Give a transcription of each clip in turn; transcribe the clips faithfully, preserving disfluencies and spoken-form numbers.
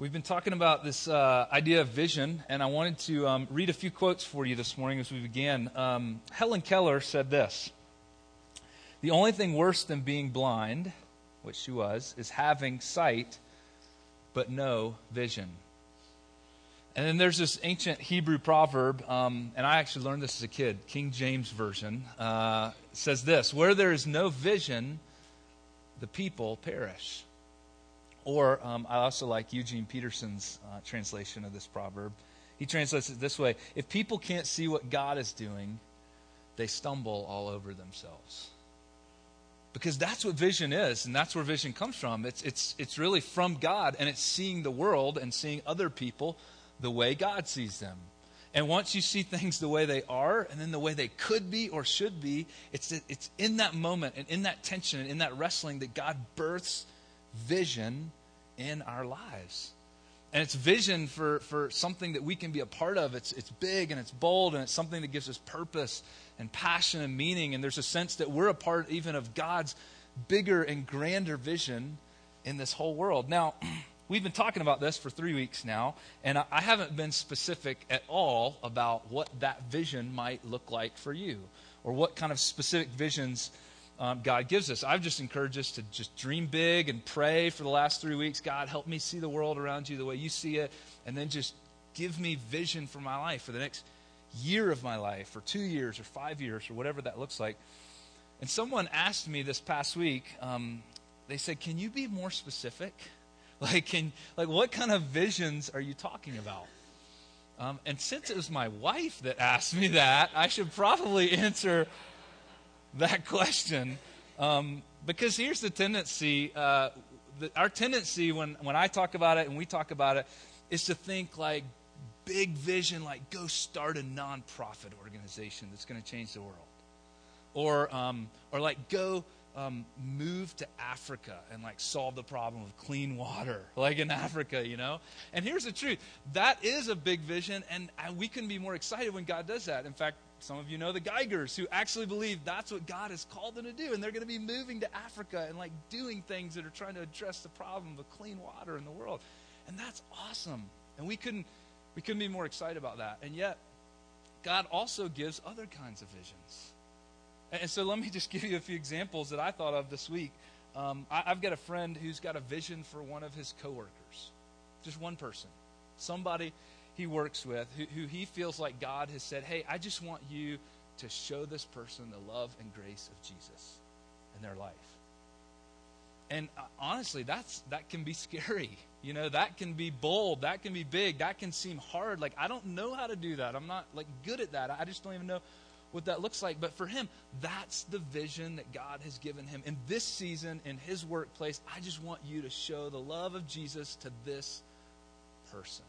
We've been talking about this uh, idea of vision, and I wanted to um, read a few quotes for you this morning as we began. Um, Helen Keller said this: "The only thing worse than being blind," which she was, "is having sight but no vision." And then there's this ancient Hebrew proverb, um, and I actually learned this as a kid, King James Version, uh, says this: "Where there is no vision, the people perish." Or um, I also like Eugene Peterson's uh, translation of this proverb. He translates it this way: "If people can't see what God is doing, they stumble all over themselves." Because that's what vision is, and that's where vision comes from. It's it's it's really from God, and it's seeing the world and seeing other people the way God sees them. And once you see things the way they are, and then the way they could be or should be, it's it's in that moment and in that tension and in that wrestling that God births vision in our lives. And it's vision for, for something that we can be a part of. It's it's big and it's bold, and it's something that gives us purpose and passion and meaning. And there's a sense that we're a part even of God's bigger and grander vision in this whole world. Now, we've been talking about this for three weeks now, and I, I haven't been specific at all about what that vision might look like for you, or what kind of specific visions Um, God gives us. I've just encouraged us to just dream big and pray for the last three weeks. God, help me see the world around you the way you see it, and then just give me vision for my life, for the next year of my life, or two years, or five years, or whatever that looks like. And someone asked me this past week, um, they said, "Can you be more specific? Like, can like what kind of visions are you talking about?" Um, and since it was my wife that asked me that, I should probably answer that question, um, because here's the tendency, uh, the, our tendency when, when I talk about it and we talk about it is to think like big vision, like go start a nonprofit organization that's going to change the world. Or um, or like go um, move to Africa and like solve the problem of clean water, like in Africa, you know? And here's the truth. That is a big vision, and we couldn't be more excited when God does that. In fact, some of you know the Geigers, who actually believe that's what God has called them to do. And they're going to be moving to Africa and like doing things that are trying to address the problem of clean water in the world. And that's awesome. And we couldn't we couldn't be more excited about that. And yet, God also gives other kinds of visions. And so let me just give you a few examples that I thought of this week. Um, I, I've got a friend who's got a vision for one of his coworkers. Just one person. Somebody he works with, who, who he feels like God has said, "Hey, I just want you to show this person the love and grace of Jesus in their life." And uh, honestly, that's that can be scary. You know, that can be bold. That can be big. That can seem hard. Like, I don't know how to do that. I'm not, like, good at that. I just don't even know what that looks like. But for him, that's the vision that God has given him. In this season, in his workplace, I just want you to show the love of Jesus to this person.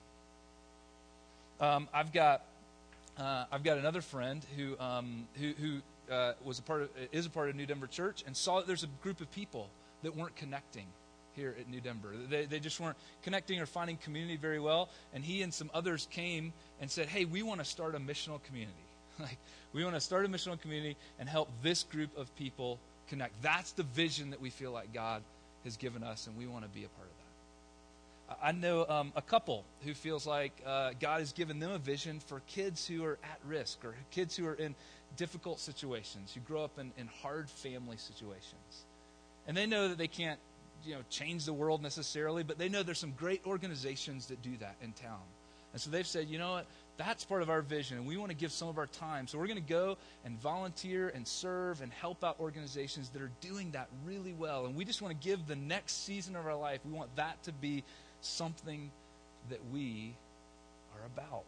Um, I've got uh, I've got another friend who um, who, who uh, was a part of is a part of New Denver Church, and saw that there's a group of people that weren't connecting here at New Denver. They they just weren't connecting or finding community very well. And he and some others came and said, "Hey, we want to start a missional community. Like, we want to start a missional community and help this group of people connect. That's the vision that we feel like God has given us, and we want to be a part of that." I know um, a couple who feels like uh, God has given them a vision for kids who are at risk, or kids who are in difficult situations, who grow up in, in hard family situations. And they know that they can't, you know, change the world necessarily, but they know there's some great organizations that do that in town. And so they've said, you know what, that's part of our vision, and we want to give some of our time. So we're going to go and volunteer and serve and help out organizations that are doing that really well. And we just want to give the next season of our life, we want that to be something that we are about.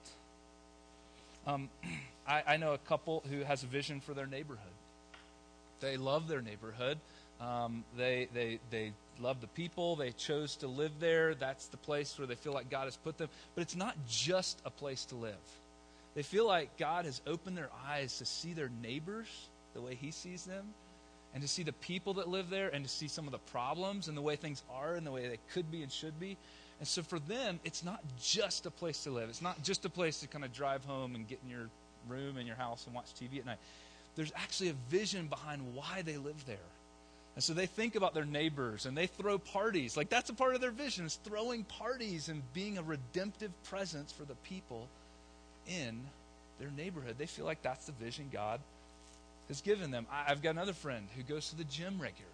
Um, I, I know a couple who has a vision for their neighborhood. They love their neighborhood. Um, they they they love the people. They chose to live there. That's the place where they feel like God has put them. But it's not just a place to live. They feel like God has opened their eyes to see their neighbors the way He sees them, and to see the people that live there, and to see some of the problems and the way things are and the way they could be and should be. And so for them, it's not just a place to live. It's not just a place to kind of drive home and get in your room in your house and watch T V at night. There's actually a vision behind why they live there. And so they think about their neighbors and they throw parties. Like that's a part of their vision, is throwing parties and being a redemptive presence for the people in their neighborhood. They feel like that's the vision God has given them. I, I've got another friend who goes to the gym regularly.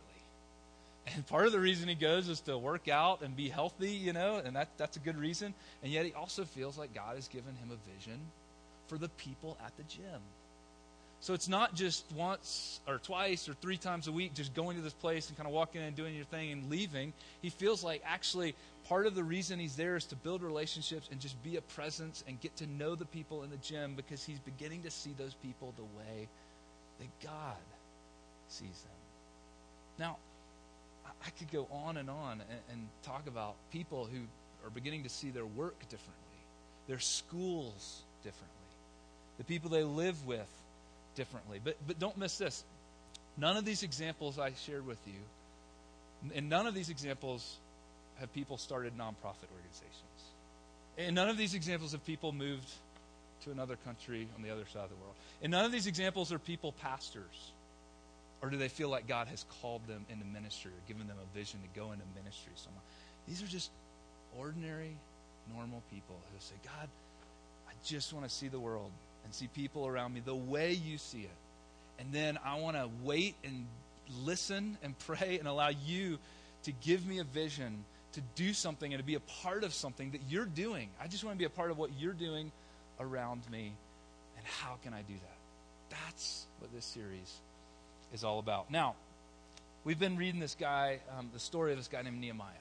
And part of the reason he goes is to work out and be healthy, you know, and that, that's a good reason. And yet he also feels like God has given him a vision for the people at the gym. So it's not just once or twice or three times a week just going to this place and kind of walking in and doing your thing and leaving. He feels like actually part of the reason he's there is to build relationships and just be a presence and get to know the people in the gym, because he's beginning to see those people the way that God sees them. Now, I could go on and on and, and talk about people who are beginning to see their work differently, their schools differently, the people they live with differently. But but don't miss this. None of these examples I shared with you, and none of these examples have people started nonprofit organizations. And none of these examples have people moved to another country on the other side of the world. And none of these examples are people pastors. Or do they feel like God has called them into ministry or given them a vision to go into ministry somewhere? These are just ordinary, normal people who say, God, I just want to see the world and see people around me the way you see it. And then I want to wait and listen and pray and allow you to give me a vision to do something and to be a part of something that you're doing. I just want to be a part of what you're doing around me. And how can I do that? That's what this series is all about. Now, we've been reading this guy, um, the story of this guy named Nehemiah.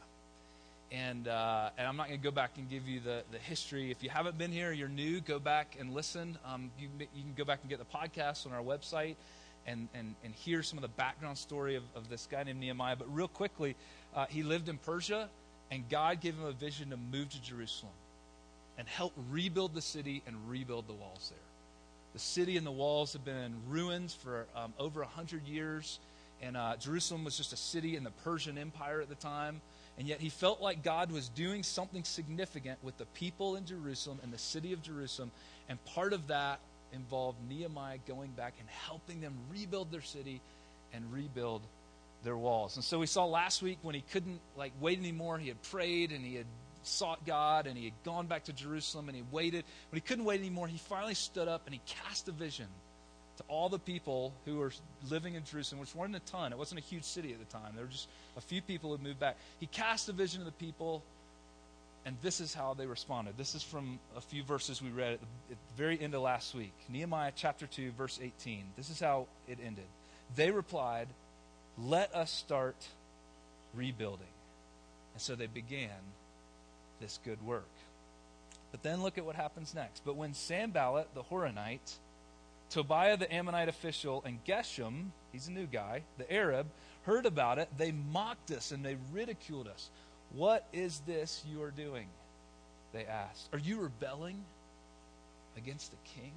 And uh, and I'm not going to go back and give you the, the history. If you haven't been here, you're new, go back and listen. Um, you, you can go back and get the podcast on our website and, and, and hear some of the background story of, of this guy named Nehemiah. But real quickly, uh, he lived in Persia, and God gave him a vision to move to Jerusalem and help rebuild the city and rebuild the walls there. The city and the walls have been in ruins for um, over one hundred years. And uh, Jerusalem was just a city in the Persian Empire at the time. And yet he felt like God was doing something significant with the people in Jerusalem and the city of Jerusalem. And part of that involved Nehemiah going back and helping them rebuild their city and rebuild their walls. And so we saw last week when he couldn't like wait anymore, he had prayed and he had sought God, and he had gone back to Jerusalem, and he waited. When he couldn't wait anymore, he finally stood up and he cast a vision to all the people who were living in Jerusalem, which weren't a ton. It wasn't a huge city at the time. There were just a few people who moved back. He cast a vision to the people, and this is how they responded. This is from a few verses we read at the, at the very end of last week. Nehemiah chapter two, verse eighteen. This is how it ended. They replied, "Let us start rebuilding." And so they began this good work. But then look at what happens next. But when Sanballat the Horonite, Tobiah the Ammonite official, and Geshem, he's a new guy, the Arab, heard about it, they mocked us and they ridiculed us. "What is this you are doing?" they asked. "Are you rebelling against the king?"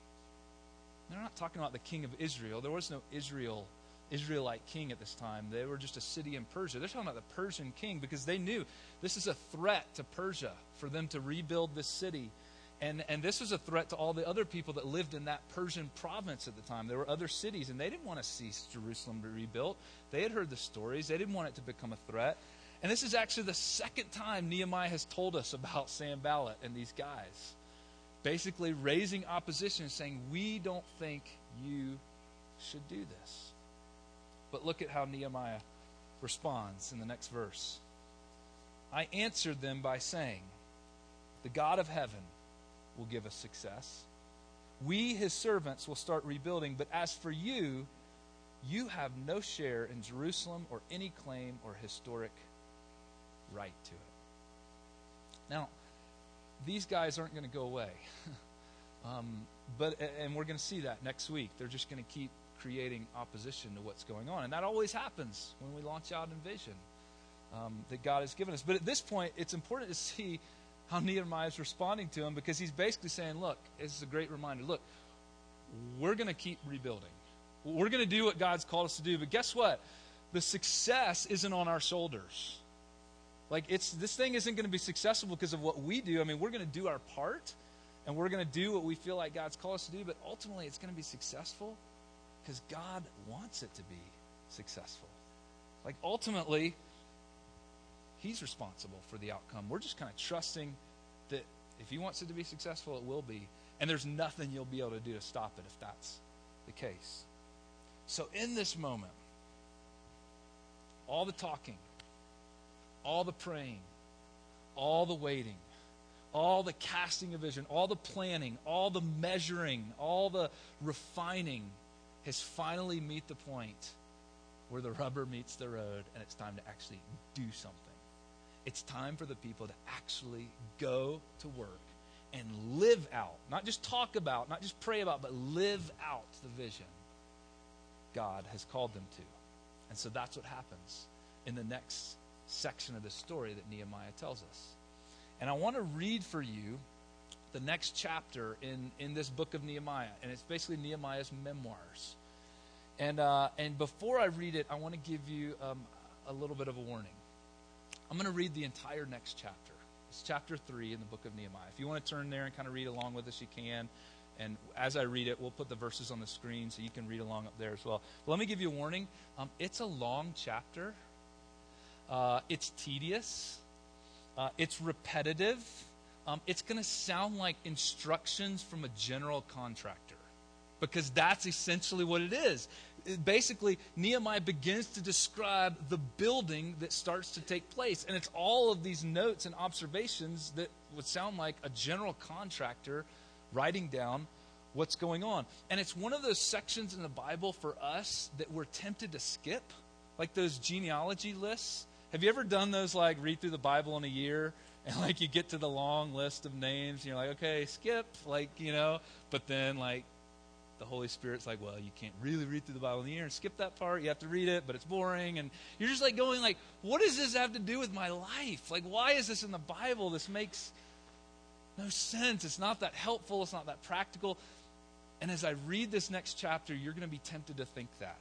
They're not talking about the king of Israel. There was no Israel Israelite king at this time. They were just a city in Persia. They're talking about the Persian king, because they knew this is a threat to Persia for them to rebuild this city. And, and this was a threat to all the other people that lived in that Persian province at the time. There were other cities, and they didn't want to see Jerusalem be rebuilt. They had heard the stories. They didn't want it to become a threat. And this is actually the second time Nehemiah has told us about Sanballat and these guys, basically raising opposition, saying, we don't think you should do this. But look at how Nehemiah responds in the next verse. "I answered them by saying, the God of heaven will give us success. We, his servants, will start rebuilding. But as for you, you have no share in Jerusalem or any claim or historic right to it." Now, these guys aren't going to go away. um, but and we're going to see that next week. They're just going to keep creating opposition to what's going on. And that always happens when we launch out in vision um, that God has given us. But at this point, it's important to see how Nehemiah is responding to him, because he's basically saying, look, this is a great reminder. Look, we're going to keep rebuilding. We're going to do what God's called us to do. But guess what? The success isn't on our shoulders. Like, it's this thing isn't going to be successful because of what we do. I mean, we're going to do our part, and we're going to do what we feel like God's called us to do. But ultimately, it's going to be successful because God wants it to be successful. Like ultimately, he's responsible for the outcome. We're just kind of trusting that if he wants it to be successful, it will be. And there's nothing you'll be able to do to stop it if that's the case. So in this moment, all the talking, all the praying, all the waiting, all the casting of vision, all the planning, all the measuring, all the refining has finally meet the point where the rubber meets the road and it's time to actually do something. It's time for the people to actually go to work and live out, not just talk about, not just pray about, but live out the vision God has called them to. And so that's what happens in the next section of the story that Nehemiah tells us. And I want to read for you the next chapter in, in this book of Nehemiah. And it's basically Nehemiah's memoirs. And uh, and before I read it, I want to give you um, a little bit of a warning. I'm going to read the entire next chapter. It's chapter three in the book of Nehemiah. If you want to turn there and kind of read along with us, you can. And as I read it, we'll put the verses on the screen so you can read along up there as well. But let me give you a warning. Um, it's a long chapter. Uh, it's tedious. Uh, it's repetitive. Um, it's going to sound like instructions from a general contractor, because that's essentially what it is. It basically, Nehemiah begins to describe the building that starts to take place. And it's all of these notes and observations that would sound like a general contractor writing down what's going on. And it's one of those sections in the Bible for us that we're tempted to skip, like those genealogy lists. Have you ever done those, like read through the Bible in a year and like you get to the long list of names and you're like, okay, skip, like, you know, but then like the Holy Spirit's like, well, you can't really read through the Bible in a year and skip that part. You have to read it, but it's boring. And you're just like going like, what does this have to do with my life? Like, why is this in the Bible? This makes no sense. It's not that helpful. It's not that practical. And as I read this next chapter, you're going to be tempted to think that.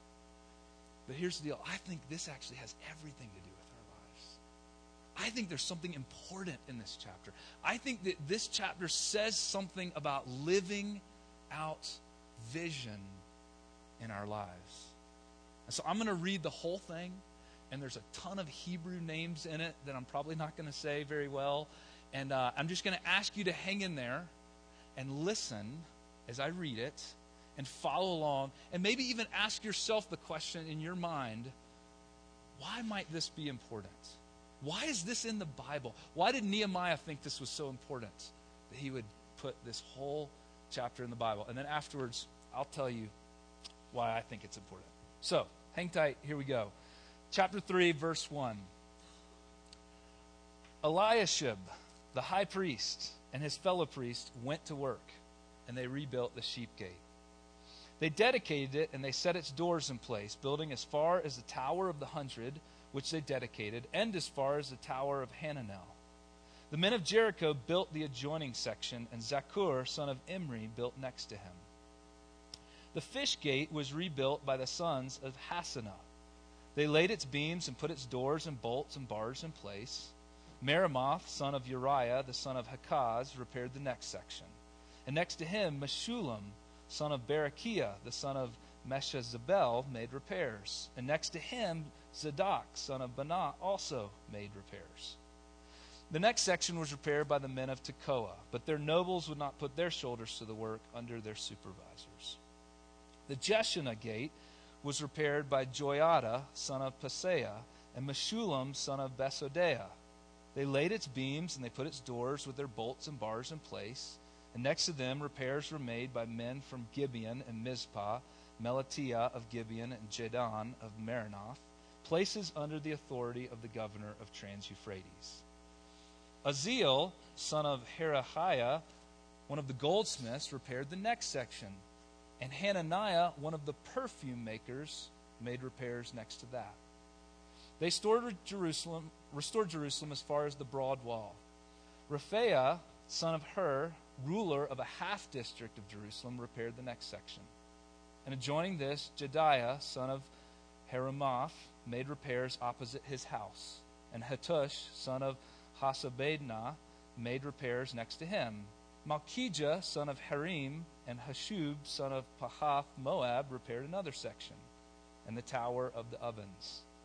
But here's the deal. I think this actually has everything to do with our lives. I think there's something important in this chapter. I think that this chapter says something about living out vision in our lives. And so I'm going to read the whole thing, and there's a ton of Hebrew names in it that I'm probably not going to say very well. And uh, I'm just going to ask you to hang in there and listen as I read it and follow along, and maybe even ask yourself the question in your mind, why might this be important? Why is this in the Bible? Why did Nehemiah think this was so important that he would put this whole chapter in the Bible? And then afterwards, I'll tell you why I think it's important. So, hang tight. Here we go. Chapter three, verse one. Eliashib, the high priest, and his fellow priest went to work, and they rebuilt the sheep gate. They dedicated it, and they set its doors in place, building as far as the Tower of the Hundred, which they dedicated, and as far as the Tower of Hananel. The men of Jericho built the adjoining section, and Zakur, son of Imri, built next to him. The fish gate was rebuilt by the sons of Hassenaah. They laid its beams and put its doors and bolts and bars in place. Meremoth, son of Uriah, the son of Hakaz, repaired the next section. And next to him, Meshullam, son of Berechiah, the son of Meshezabel, made repairs. And next to him, Zadok, son of Banah, also made repairs. The next section was repaired by the men of Tekoa, but their nobles would not put their shoulders to the work under their supervisors. The Jeshanah gate was repaired by Joiada, son of Paseah, and Meshullam, son of Besodeiah. They laid its beams and they put its doors with their bolts and bars in place. And next to them, repairs were made by men from Gibeon and Mizpah, Melatiah of Gibeon and Jadon of Maranoth, places under the authority of the governor of Trans-Euphrates. Aziel, son of Herahiah, one of the goldsmiths, repaired the next section. And Hananiah, one of the perfume makers, made repairs next to that. They restored Jerusalem, restored Jerusalem as far as the broad wall. Rephaiah, son of Hur, ruler of a half-district of Jerusalem, repaired the next section. And adjoining this, Jediah, son of Heramoth, made repairs opposite his house. And Hattush, son of Hasabednah, made repairs next to him. Malchijah, son of Harim, and Hashub, son of Pahath Moab, repaired another section, and the tower of the ovens.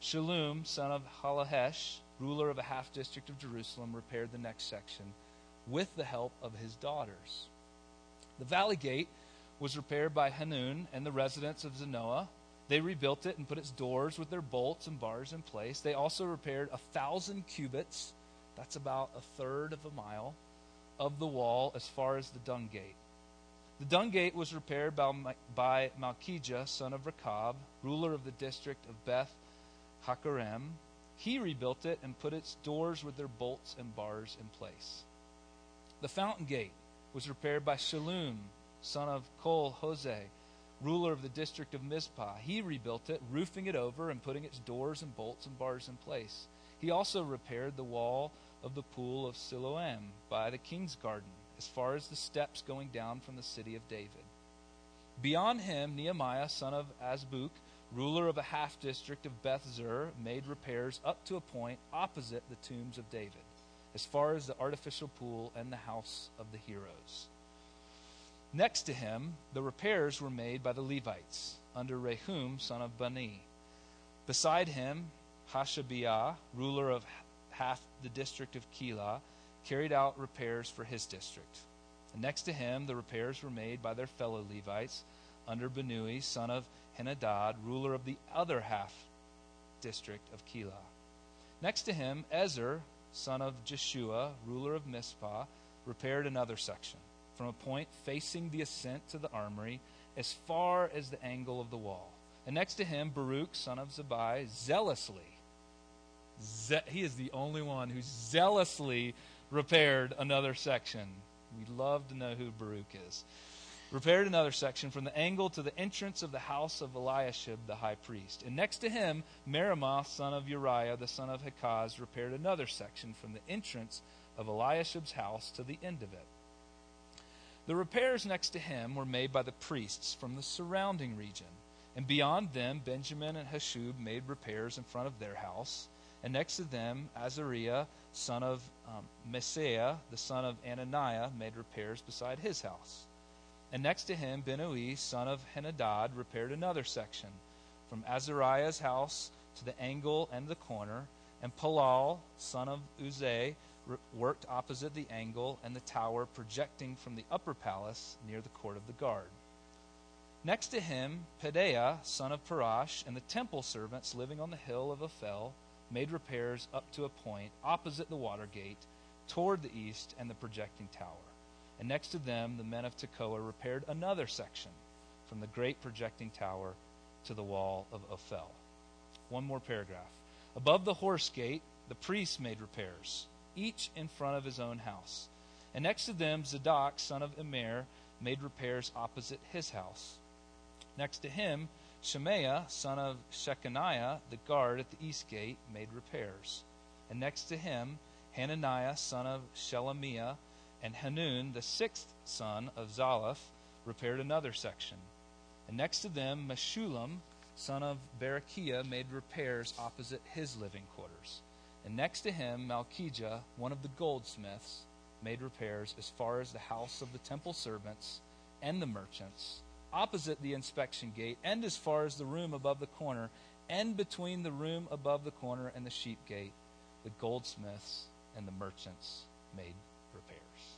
Shallum, son of Halahesh, ruler of a half-district of Jerusalem, repaired the next section with the help of his daughters. The valley gate was repaired by Hanun and the residents of Zanoah. They rebuilt it and put its doors with their bolts and bars in place. They also repaired a thousand cubits, that's about a third of a mile, of the wall as far as the dung gate. The dung gate was repaired by, by Malchijah, son of Rechab, ruler of the district of Beth Hakerem. He rebuilt it and put its doors with their bolts and bars in place. The fountain gate was repaired by Shallum, son of Kol Hoseh, ruler of the district of Mizpah. He rebuilt it, roofing it over and putting its doors and bolts and bars in place. He also repaired the wall of the pool of Siloam by the king's garden, as far as the steps going down from the city of David. Beyond him, Nehemiah, son of Azbuk, ruler of a half-district of Beth Zur, made repairs up to a point opposite the tombs of David, as far as the artificial pool and the house of the heroes. Next to him, the repairs were made by the Levites, under Rehum, son of Bani. Beside him, Hashabiah, ruler of half the district of Keilah, carried out repairs for his district. And next to him, the repairs were made by their fellow Levites, under Benui, son of Henadad, ruler of the other half district of Keilah. Next to him, Ezer, son of Jeshua, ruler of Mizpah, repaired another section, from a point facing the ascent to the armory, as far as the angle of the wall. And next to him, Baruch, son of Zabai, zealously, ze- he is the only one who zealously repaired another section. We'd love to know who Baruch is. Repaired another section from the angle to the entrance of the house of Eliashib the high priest. And next to him, Meremoth, son of Uriah, the son of Hakaz, repaired another section from the entrance of Eliashib's house to the end of it. The repairs next to him were made by the priests from the surrounding region. And beyond them, Benjamin and Hashub made repairs in front of their house. And next to them, Azariah, son of um, Messiah, the son of Ananiah, made repairs beside his house. And next to him, Benui, son of Henadad, repaired another section, from Azariah's house to the angle and the corner. And Palal, son of Uzai, re- worked opposite the angle and the tower projecting from the upper palace near the court of the guard. Next to him, Pedaiah, son of Parash, and the temple servants living on the hill of Ophel made repairs up to a point opposite the water gate, toward the east and the projecting tower. And next to them, the men of Tekoa repaired another section, from the great projecting tower to the wall of Ophel. One more paragraph. Above the horse gate, the priests made repairs, each in front of his own house. And next to them, Zadok, son of Immer, made repairs opposite his house. Next to him, Shemaiah, son of Shechaniah, the guard at the east gate, made repairs. And next to him, Hananiah, son of Shelemiah, and Hanun, the sixth son of Zalaph, repaired another section. And next to them, Meshullam, son of Berechiah, made repairs opposite his living quarters. And next to him, Malchijah, one of the goldsmiths, made repairs as far as the house of the temple servants and the merchants, opposite the inspection gate, and as far as the room above the corner, and between the room above the corner and the sheep gate, the goldsmiths and the merchants made repairs.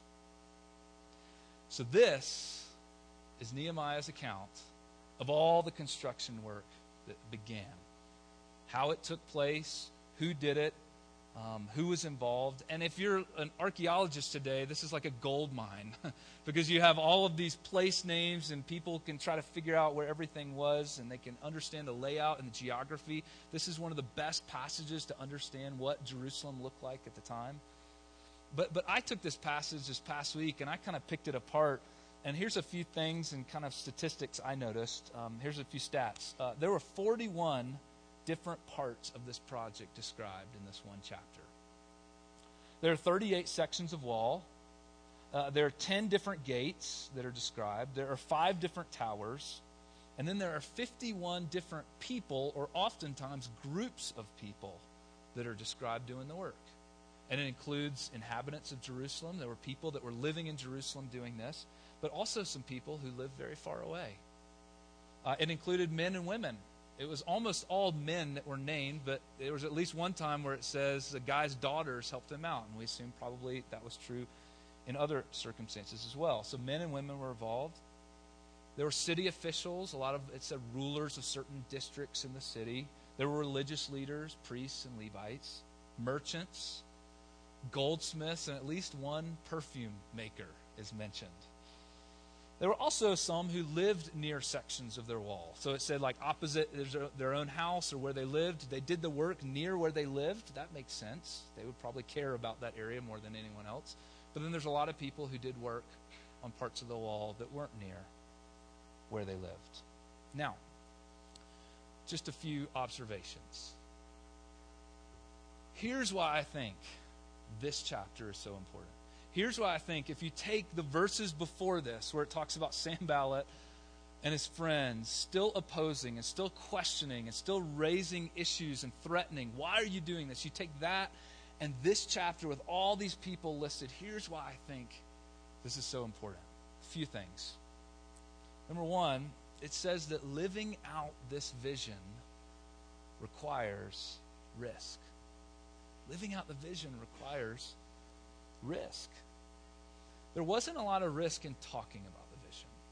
So this is Nehemiah's account of all the construction work that began. How it took place, who did it, um, who was involved. And if you're an archaeologist today, this is like a gold mine because you have all of these place names and people can try to figure out where everything was and they can understand the layout and the geography. This is one of the best passages to understand what Jerusalem looked like at the time. But but I took this passage this past week and I kind of picked it apart. And here's a few things and kind of statistics I noticed. Um, here's a few stats. Uh, there were forty-one different parts of this project described in this one chapter. There are thirty-eight sections of wall. Uh, there are ten different gates that are described. There are five different towers. And then there are fifty-one different people, or oftentimes groups of people, that are described doing the work. And it includes inhabitants of Jerusalem. There were people that were living in Jerusalem doing this, but also some people who lived very far away. Uh, it included men and women it was almost all men that were named, but there was at least one time where it says the guy's daughters helped him out, and we assume probably that was true in other circumstances as well. So men and women were involved. There were city officials, a lot of, it said rulers of certain districts in the city. There were religious leaders, priests and Levites, merchants, goldsmiths, and at least one perfume maker is mentioned. There were also some who lived near sections of their wall. So it said like opposite their own house or where they lived. They did the work near where they lived. That makes sense. They would probably care about that area more than anyone else. But then there's a lot of people who did work on parts of the wall that weren't near where they lived. Now, just a few observations. Here's why I think this chapter is so important. Here's why I think if you take the verses before this, where it talks about Sanballat and his friends still opposing and still questioning and still raising issues and threatening, why are you doing this? You take that and this chapter with all these people listed, here's why I think this is so important. A few things. Number one, it says that living out this vision requires risk. Living out the vision requires risk. There wasn't a lot of risk in talking about the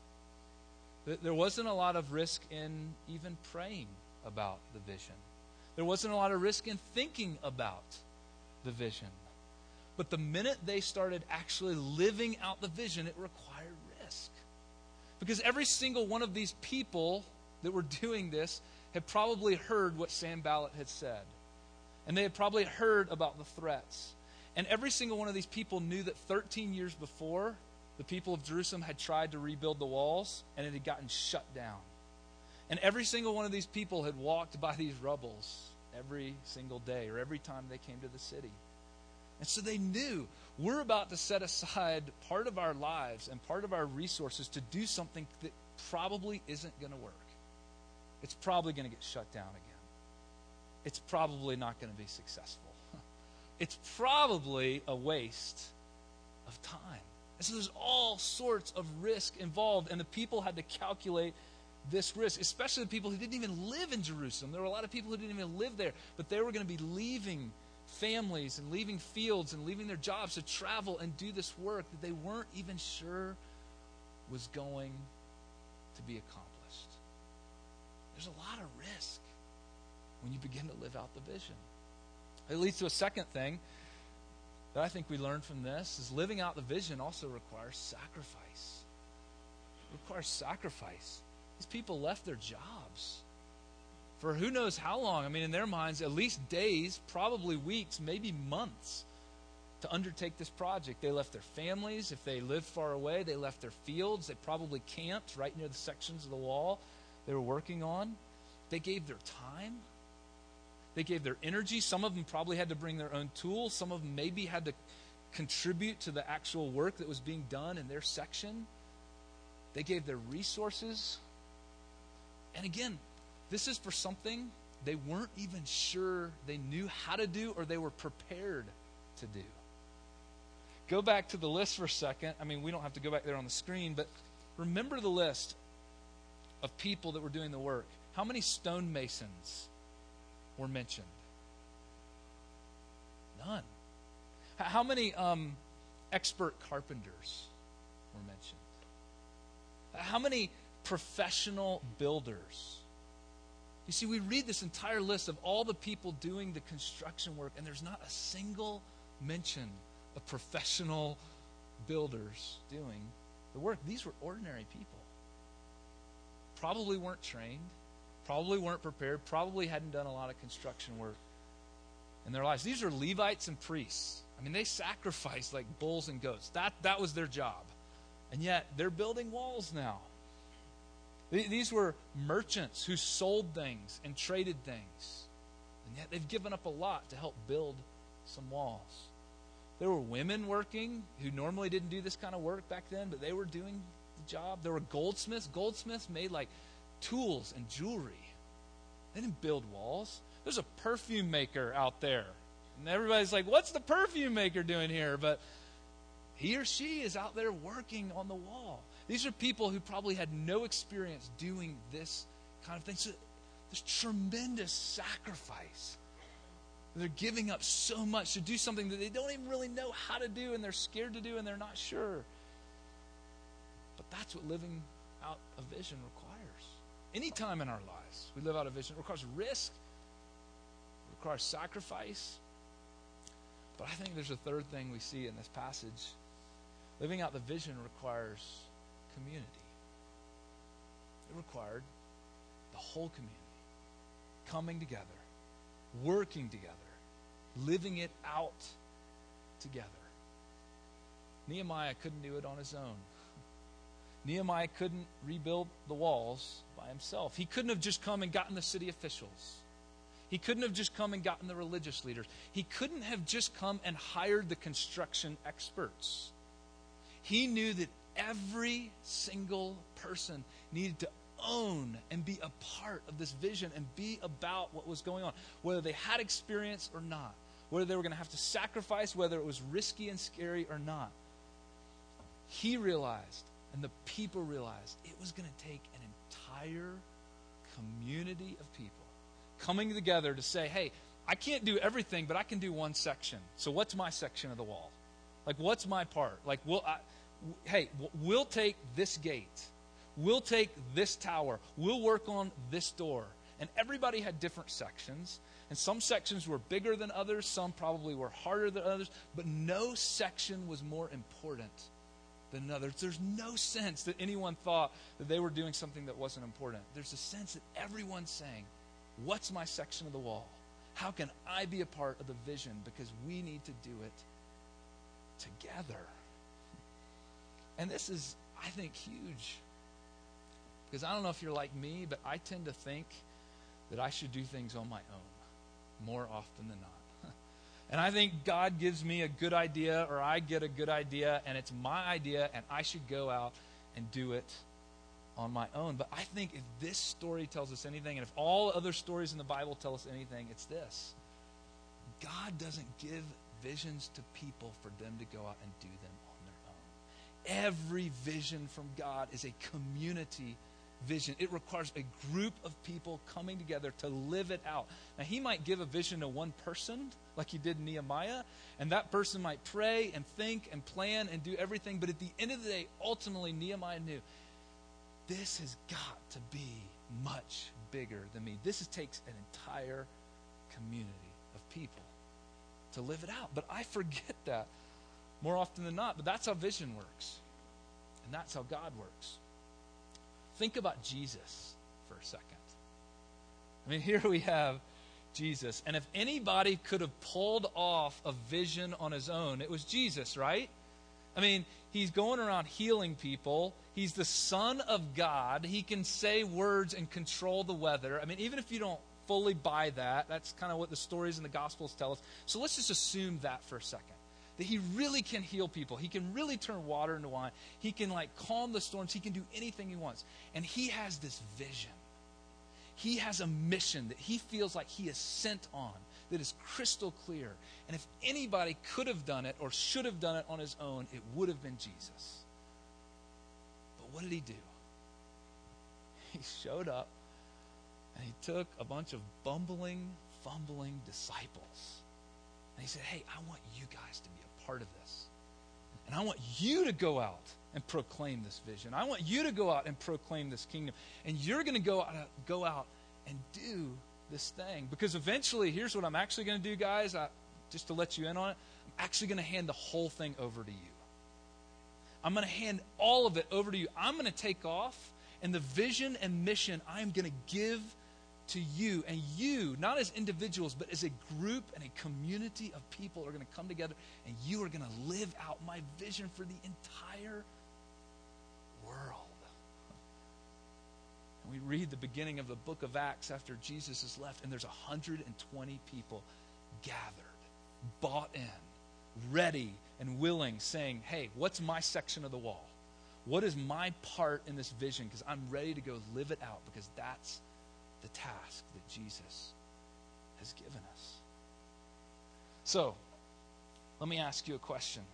vision. There wasn't a lot of risk in even praying about the vision. There wasn't a lot of risk in thinking about the vision. But the minute they started actually living out the vision, it required risk. Because every single one of these people that were doing this had probably heard what Sanballat had said. And they had probably heard about the threats. And every single one of these people knew that thirteen years before, the people of Jerusalem had tried to rebuild the walls, and it had gotten shut down. And every single one of these people had walked by these rubbles every single day or every time they came to the city. And so they knew we're about to set aside part of our lives and part of our resources to do something that probably isn't going to work. It's probably going to get shut down again. It's probably not going to be successful. It's probably a waste of time. And so there's all sorts of risk involved, and the people had to calculate this risk, especially the people who didn't even live in Jerusalem. There were a lot of people who didn't even live there, but they were going to be leaving families and leaving fields and leaving their jobs to travel and do this work that they weren't even sure was going to be accomplished. There's a lot of risk when you begin to live out the vision. It leads to a second thing that I think we learn from this is living out the vision also requires sacrifice. It requires sacrifice. These people left their jobs for who knows how long. I mean, in their minds, at least days, probably weeks, maybe months to undertake this project. They left their families. If they lived far away, they left their fields. They probably camped right near the sections of the wall they were working on. They gave their time. They gave their energy. Some of them probably had to bring their own tools. Some of them maybe had to contribute to the actual work that was being done in their section. They gave their resources. And again, this is for something they weren't even sure they knew how to do or they were prepared to do. Go back to the list for a second. I mean, we don't have to go back there on the screen, but remember the list of people that were doing the work. How many stonemasons were mentioned? None. How many um, expert carpenters were mentioned? How many professional builders? You see, we read this entire list of all the people doing the construction work, and there's not a single mention of professional builders doing the work. These were ordinary people. Probably weren't trained. Probably weren't prepared, probably hadn't done a lot of construction work in their lives. These are Levites and priests. I mean, they sacrificed like bulls and goats. That, that was their job. And yet, they're building walls now. These were merchants who sold things and traded things. And yet, they've given up a lot to help build some walls. There were women working who normally didn't do this kind of work back then, but they were doing the job. There were goldsmiths. Goldsmiths made like tools and jewelry. They didn't build walls. There's a perfume maker out there. And everybody's like, what's the perfume maker doing here? But he or she is out there working on the wall. These are people who probably had no experience doing this kind of thing. So There's tremendous sacrifice. They're giving up so much to do something that they don't even really know how to do, and they're scared to do, and they're not sure. But that's what living out a vision requires. Any time in our lives we live out a vision, it requires risk, it requires sacrifice. But I think there's a third thing we see in this passage. Living out the vision requires community. It required the whole community coming together, working together, living it out together. Nehemiah couldn't do it on his own. Nehemiah couldn't rebuild the walls by himself. He couldn't have just come and gotten the city officials. He couldn't have just come and gotten the religious leaders. He couldn't have just come and hired the construction experts. He knew that every single person needed to own and be a part of this vision and be about what was going on, whether they had experience or not, whether they were going to have to sacrifice, whether it was risky and scary or not. He realized, and the people realized, it was going to take an entire community of people coming together to say, hey, I can't do everything, but I can do one section. So what's my section of the wall? Like, what's my part? Like, we'll, I, w- hey, we'll take this gate. We'll take this tower. We'll work on this door. And everybody had different sections. And some sections were bigger than others. Some probably were harder than others. But no section was more important than others. There's no sense that anyone thought that they were doing something that wasn't important. There's a sense that everyone's saying, what's my section of the wall? How can I be a part of the vision? Because we need to do it together. And this is, I think, huge. Because I don't know if you're like me, but I tend to think that I should do things on my own more often than not. And I think God gives me a good idea, or I get a good idea, and it's my idea, and I should go out and do it on my own. But I think if this story tells us anything, and if all other stories in the Bible tell us anything, it's this. God doesn't give visions to people for them to go out and do them on their own. Every vision from God is a community vision. It requires a group of people coming together to live it out. Now, he might give a vision to one person, like he did in Nehemiah, and that person might pray and think and plan and do everything, but at the end of the day, ultimately, Nehemiah knew, this has got to be much bigger than me. This is, takes an entire community of people to live it out. But I forget that more often than not. But that's how vision works. And that's how God works. Think about Jesus for a second. I mean, here we have Jesus. And if anybody could have pulled off a vision on his own, it was Jesus, right? I mean, he's going around healing people. He's the Son of God. He can say words and control the weather. I mean, even if you don't fully buy that, that's kind of what the stories in the Gospels tell us. So let's just assume that for a second. That he really can heal people. He can really turn water into wine. He can, like, calm the storms. He can do anything he wants. And he has this vision. He has a mission that he feels like he is sent on, that is crystal clear. And if anybody could have done it or should have done it on his own, it would have been Jesus. But what did he do? He showed up and he took a bunch of bumbling, fumbling disciples. And he said, hey, I want you guys to be a part of this. And I want you to go out and proclaim this vision. I want you to go out and proclaim this kingdom. And you're going to go out, go out and do this thing. Because eventually, here's what I'm actually going to do, guys, I, just to let you in on it. I'm actually going to hand the whole thing over to you. I'm going to hand all of it over to you. I'm going to take off, and the vision and mission I'm going to give to you. And you, not as individuals, but as a group and a community of people are going to come together, and you are going to live out my vision for the entire world. And we read the beginning of the book of Acts after Jesus has left, and there's one hundred twenty people gathered, bought in, ready and willing, saying, hey, what's my section of the wall? What is my part in this vision? Because I'm ready to go live it out, because that's the task that Jesus has given us. So, let me ask you a question.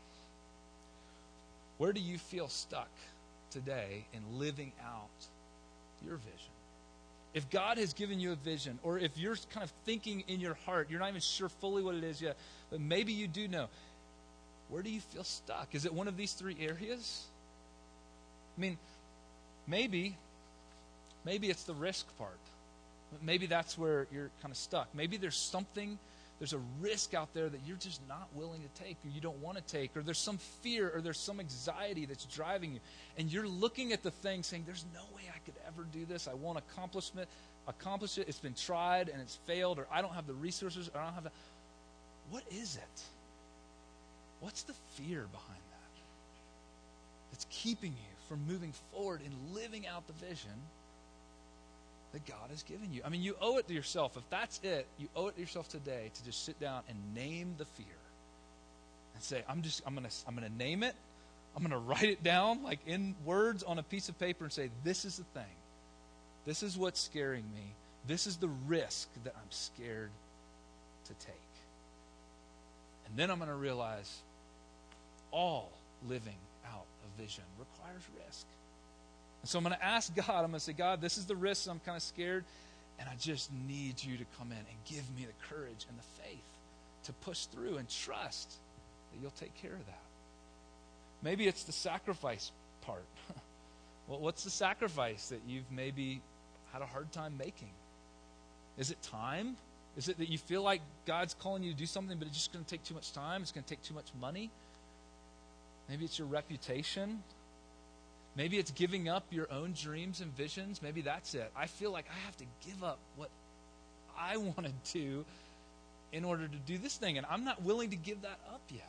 Where do you feel stuck today in living out your vision? If God has given you a vision, or if you're kind of thinking in your heart, you're not even sure fully what it is yet, but maybe you do know, where do you feel stuck? Is it one of these three areas? I mean, maybe, maybe it's the risk part. Maybe that's where you're kind of stuck. Maybe there's something, there's a risk out there that you're just not willing to take, or you don't want to take, or there's some fear, or there's some anxiety that's driving you. And you're looking at the thing saying, there's no way I could ever do this. I won't accomplish it. Accomplish it. It's been tried and it's failed, or I don't have the resources, or I don't have the... What is it? What's the fear behind that that's keeping you from moving forward and living out the vision that God has given you? I mean, you owe it to yourself. If that's it, you owe it to yourself today to just sit down and name the fear and say, I'm just, I'm going to, I'm going to name it. I'm going to write it down like in words on a piece of paper and say, this is the thing. This is what's scaring me. This is the risk that I'm scared to take. And then I'm going to realize all living out a vision requires risk. And so I'm going to ask God, I'm going to say, God, this is the risk. I'm kind of scared. And I just need you to come in and give me the courage and the faith to push through and trust that you'll take care of that. Maybe it's the sacrifice part. Well, what's the sacrifice that you've maybe had a hard time making? Is it time? Is it that you feel like God's calling you to do something, but it's just going to take too much time? It's going to take too much money? Maybe it's your reputation. Maybe it's giving up your own dreams and visions. Maybe that's it. I feel like I have to give up what I want to do in order to do this thing, and I'm not willing to give that up yet.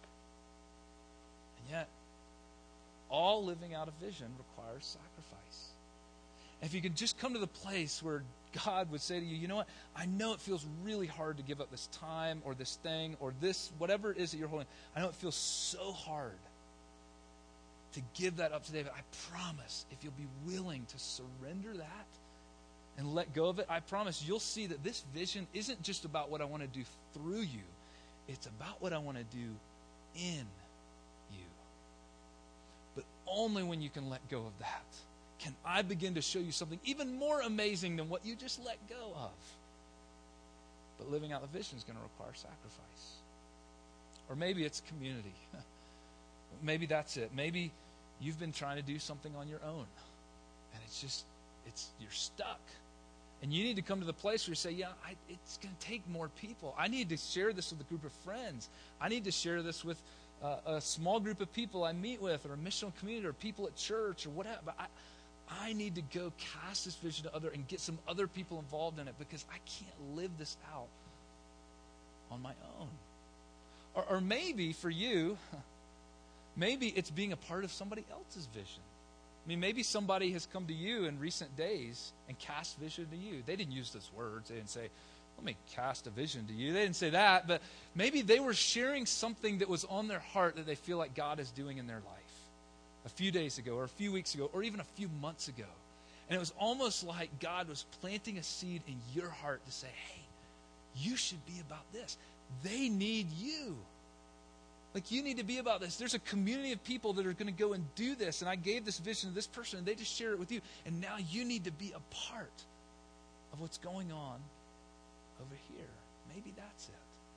And yet, all living out a vision requires sacrifice. And if you can just come to the place where God would say to you, you know what, I know it feels really hard to give up this time or this thing or this, whatever it is that you're holding. I know it feels so hard to give that up today, but I promise if you'll be willing to surrender that and let go of it, I promise you'll see that this vision isn't just about what I want to do through you. It's about what I want to do in you. But only when you can let go of that can I begin to show you something even more amazing than what you just let go of. But living out the vision is going to require sacrifice. Or maybe it's community. Maybe that's it. Maybe you've been trying to do something on your own, and it's just, it's you're stuck. And you need to come to the place where you say, yeah, I, it's going to take more people. I need to share this with a group of friends. I need to share this with uh, a small group of people I meet with, or a missional community, or people at church, or whatever. But I, I need to go cast this vision to other and get some other people involved in it, because I can't live this out on my own. Or, or maybe for you, maybe it's being a part of somebody else's vision. I mean, maybe somebody has come to you in recent days and cast vision to you. They didn't use those words. They didn't say, let me cast a vision to you. They didn't say that, but maybe they were sharing something that was on their heart that they feel like God is doing in their life a few days ago or a few weeks ago or even a few months ago. And it was almost like God was planting a seed in your heart to say, hey, you should be about this. They need you. Like, you need to be about this. There's a community of people that are going to go and do this. And I gave this vision to this person, and they just share it with you. And now you need to be a part of what's going on over here. Maybe that's it.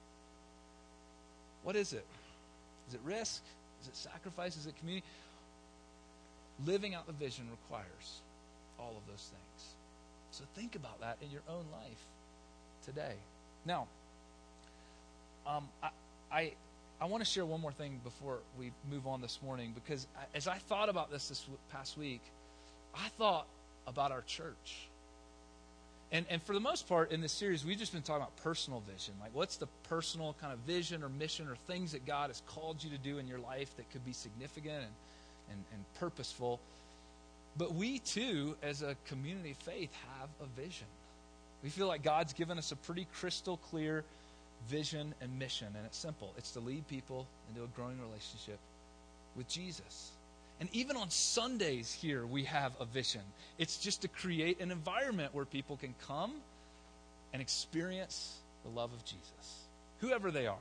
What is it? Is it risk? Is it sacrifice? Is it community? Living out the vision requires all of those things. So think about that in your own life today. Now, um, I... I I want to share one more thing before we move on this morning, because as I thought about this this past week, I thought about our church. And and for the most part in this series, we've just been talking about personal vision. Like, what's the personal kind of vision or mission or things that God has called you to do in your life that could be significant and, and, and purposeful. But we too, as a community of faith, have a vision. We feel like God's given us a pretty crystal clear vision and mission, and it's simple. It's to lead people into a growing relationship with Jesus. And even on Sundays here, we have a vision. It's just to create an environment where people can come and experience the love of Jesus, whoever they are.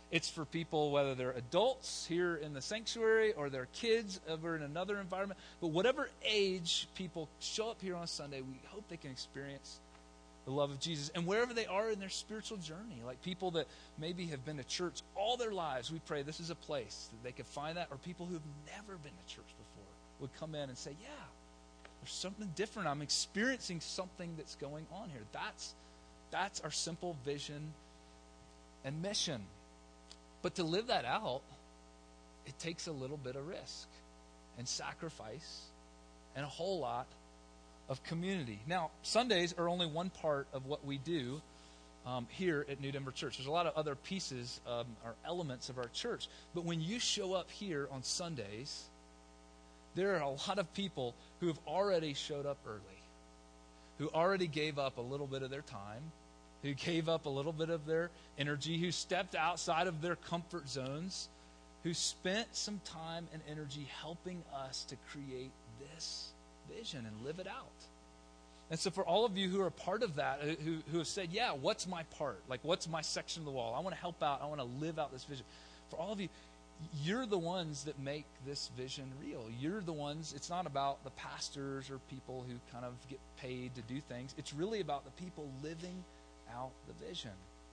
It's for people, whether they're adults here in the sanctuary or they're kids over in another environment. But whatever age people show up here on Sunday, we hope they can experience the love of Jesus. And wherever they are in their spiritual journey, like people that maybe have been to church all their lives, we pray this is a place that they could find that. Or people who've never been to church before would come in and say, yeah, there's something different. I'm experiencing something that's going on here. That's, that's our simple vision and mission. But to live that out, it takes a little bit of risk and sacrifice and a whole lot of community. Now, Sundays are only one part of what we do um, here at New Denver Church. There's a lot of other pieces um, or elements of our church. But when you show up here on Sundays, there are a lot of people who have already showed up early, who already gave up a little bit of their time, who gave up a little bit of their energy, who stepped outside of their comfort zones, who spent some time and energy helping us to create this vision and live it out. And so for all of you who are part of that, who, who have said, yeah, what's my part? Like, what's my section of the wall? I want to help out. I want to live out this vision. For all of you, you're the ones that make this vision real. You're the ones, it's not about the pastors or people who kind of get paid to do things. It's really about the people living out the vision.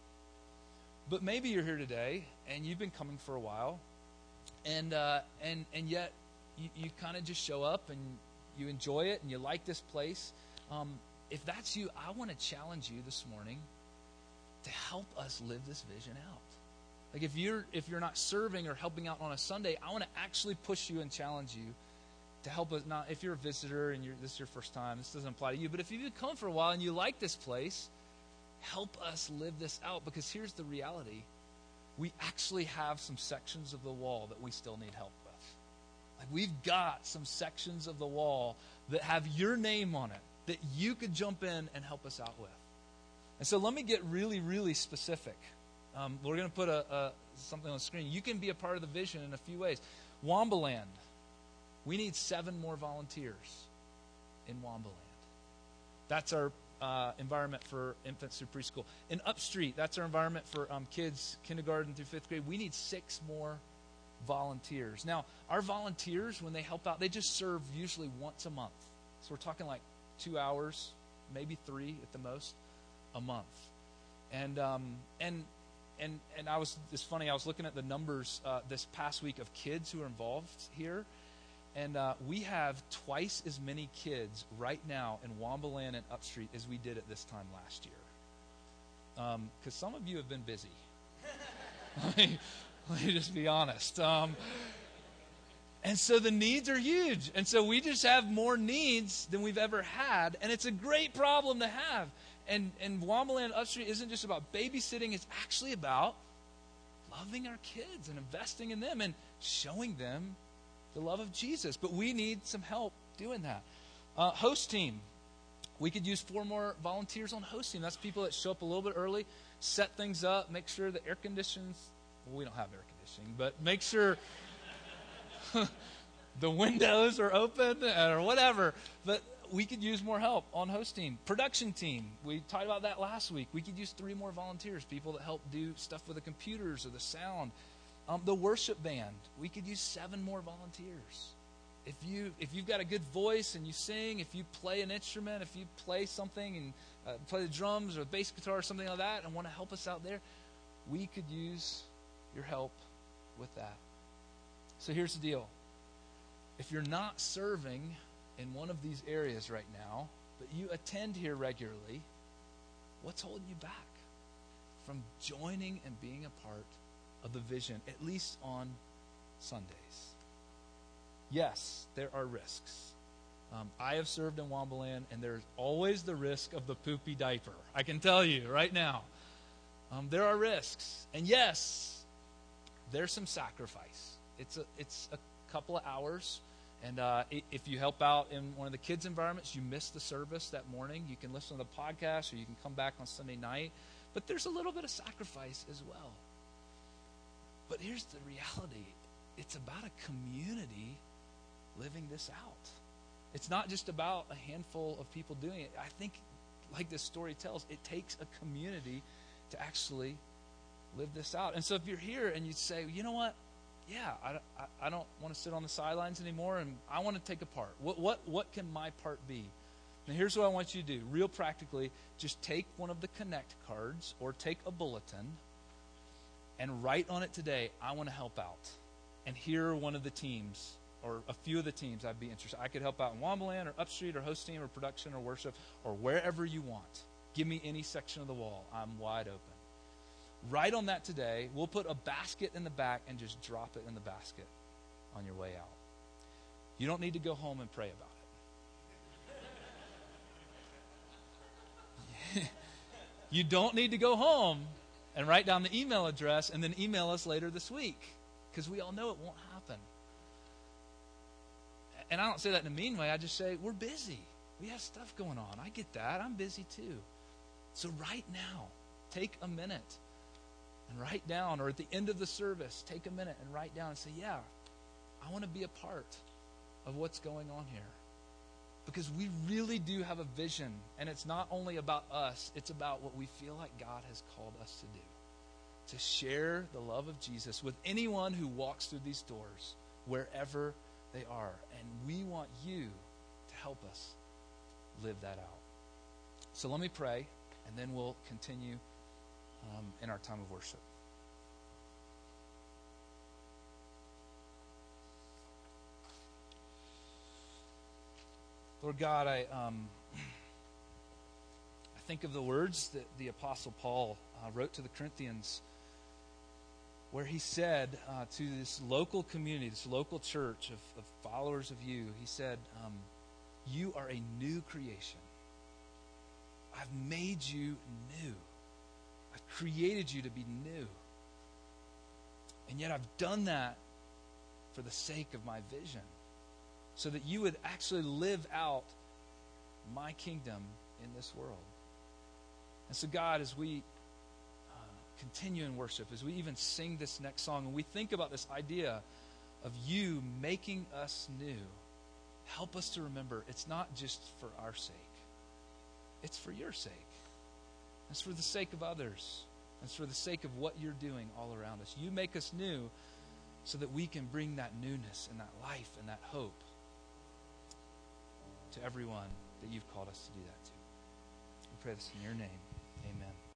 But maybe you're here today and you've been coming for a while, and uh, and and yet you, you kind of just show up and you enjoy it and you like this place. Um, if that's you, I want to challenge you this morning to help us live this vision out. Like if you're if you're not serving or helping out on a Sunday, I want to actually push you and challenge you to help us. Not if you're a visitor and you're, this is your first time, this doesn't apply to you. But if you've been coming for a while and you like this place, help us live this out, because here's the reality. We actually have some sections of the wall that we still need help with. Like we've got some sections of the wall that have your name on it that you could jump in and help us out with. And so let me get really, really specific. Um, we're going to put a, a something on the screen. You can be a part of the vision in a few ways. Wambaland. We need seven more volunteers in Wambaland. That's our Uh, environment for infants through preschool. In Upstreet, that's our environment for um, kids kindergarten through fifth grade. We need six more volunteers. Now, our volunteers, when they help out, they just serve usually once a month. So we're talking like two hours, maybe three at the most, a month. And um, and and and I was it's funny. I was looking at the numbers uh, this past week of kids who are involved here. And uh, we have twice as many kids right now in Wambaland and Upstreet as we did at this time last year. Because um, some of you have been busy. let, me, let me just be honest. Um, and so the needs are huge. And so we just have more needs than we've ever had. And it's a great problem to have. And, and Wambaland and Upstreet isn't just about babysitting. It's actually about loving our kids and investing in them and showing them the love of Jesus. But we need some help doing that. Uh, host team. We could use four more volunteers on host team. That's people that show up a little bit early, set things up, make sure the air conditions, well, we don't have air conditioning, but make sure the windows are open or whatever. But we could use more help on host team. Production team. We talked about that last week. We could use three more volunteers, people that help do stuff with the computers or the sound. Um, the worship band, we could use seven more volunteers. If you if you've got a good voice and you sing, if you play an instrument, if you play something and uh, play the drums or the bass guitar or something like that, and want to help us out there, we could use your help with that. So here's the deal: if you're not serving in one of these areas right now, but you attend here regularly, what's holding you back from joining and being a part of the vision, at least on Sundays? Yes, there are risks. Um, I have served in Wambaland, and there's always the risk of the poopy diaper. I can tell you right now. Um, there are risks. And yes, there's some sacrifice. It's a, it's a couple of hours. And uh, if you help out in one of the kids' environments, you miss the service that morning, you can listen to the podcast or you can come back on Sunday night. But there's a little bit of sacrifice as well. But here's the reality. It's about a community living this out. It's not just about a handful of people doing it. I think, like this story tells, it takes a community to actually live this out. And so if you're here and you say, you know what? Yeah, I, I, I don't want to sit on the sidelines anymore, and I want to take a part. What, what, what can my part be? Now, here's what I want you to do. Real practically, just take one of the Connect cards or take a bulletin and write on it today, I want to help out. And here are one of the teams, or a few of the teams I'd be interested. I could help out in Wombaland or Upstreet or host team or production or worship or wherever you want. Give me any section of the wall. I'm wide open. Write on that today. We'll put a basket in the back and just drop it in the basket on your way out. You don't need to go home and pray about it. You don't need to go home and write down the email address and then email us later this week, because we all know it won't happen. And I don't say that in a mean way. I just say we're busy. We have stuff going on. I get that. I'm busy too. So right now, take a minute and write down, or at the end of the service, take a minute and write down and say, yeah, I want to be a part of what's going on here. Because we really do have a vision, and it's not only about us, it's about what we feel like God has called us to do. To share the love of Jesus with anyone who walks through these doors, wherever they are. And we want you to help us live that out. So let me pray, and then we'll continue Um, in our time of worship. Lord God, I um, I think of the words that the Apostle Paul uh, wrote to the Corinthians, where he said uh, to this local community, this local church of, of followers of you, he said, um, you are a new creation. I've made you new. I've created you to be new. And yet I've done that for the sake of my vision, so that you would actually live out my kingdom in this world. And so God, as we uh, continue in worship, as we even sing this next song, and we think about this idea of you making us new, help us to remember it's not just for our sake. It's for your sake. It's for the sake of others. It's for the sake of what you're doing all around us. You make us new so that we can bring that newness and that life and that hope to everyone that you've called us to do that to. We pray this in your name. Amen.